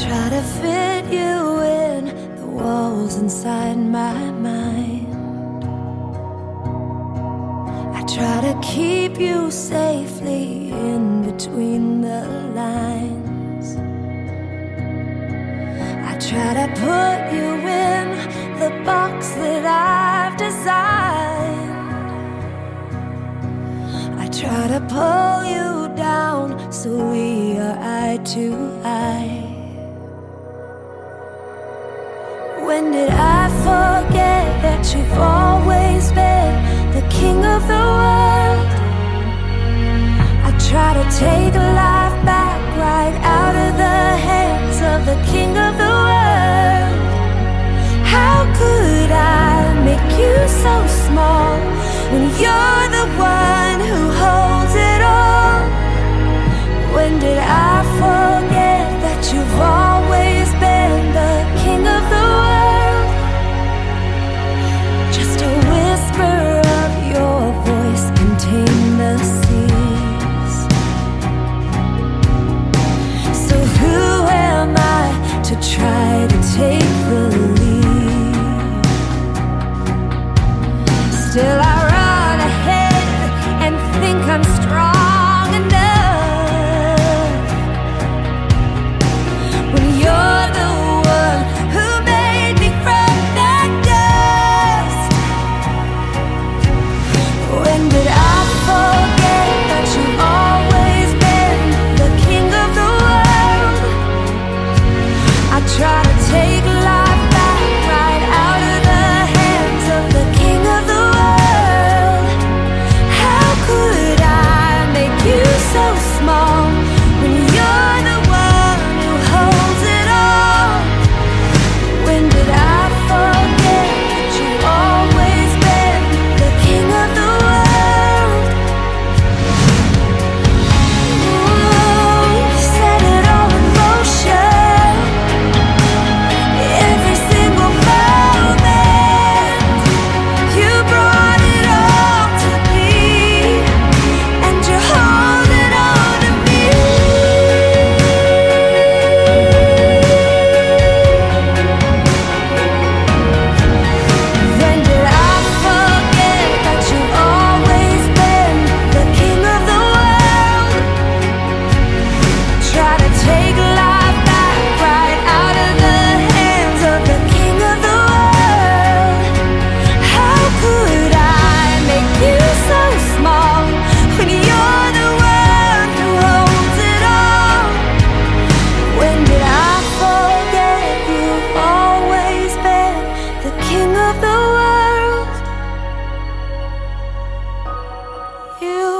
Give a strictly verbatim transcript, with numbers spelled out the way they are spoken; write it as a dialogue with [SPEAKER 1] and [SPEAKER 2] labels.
[SPEAKER 1] try to fit you in the walls inside my mind. I try to keep you safely in between the lines. I try to put you in the box that I've designed. I try to pull you down so we are eye to eye. When did I forget that you've always been the king of the world? I try to take life back right out of the hands of the king of the world. How could I make you so small when you're the one who holds it all? When did I forget that you've always been the king of the world? Just a whisper of your voice contained the seas. So who am I to try to take the lead? Still I run ahead and think I'm strong enough, when you're the one who made me from the dust. When did I forget that you've always been the king of the world? I try to take life back right out of the hands of the king of the world. How could I make you so small when you're the one who holds it all? When did I forget that you've always been the king of the world? Ooh, you set it all in motion, every single moment. You brought it all to me, and you're holding on to me. When did I forget that you've always been the king of the world? Try to take life back right out of the hands of the king of the world. How could I make you so small when you're the one who holds it all? When did I forget you've always been the king of the world? You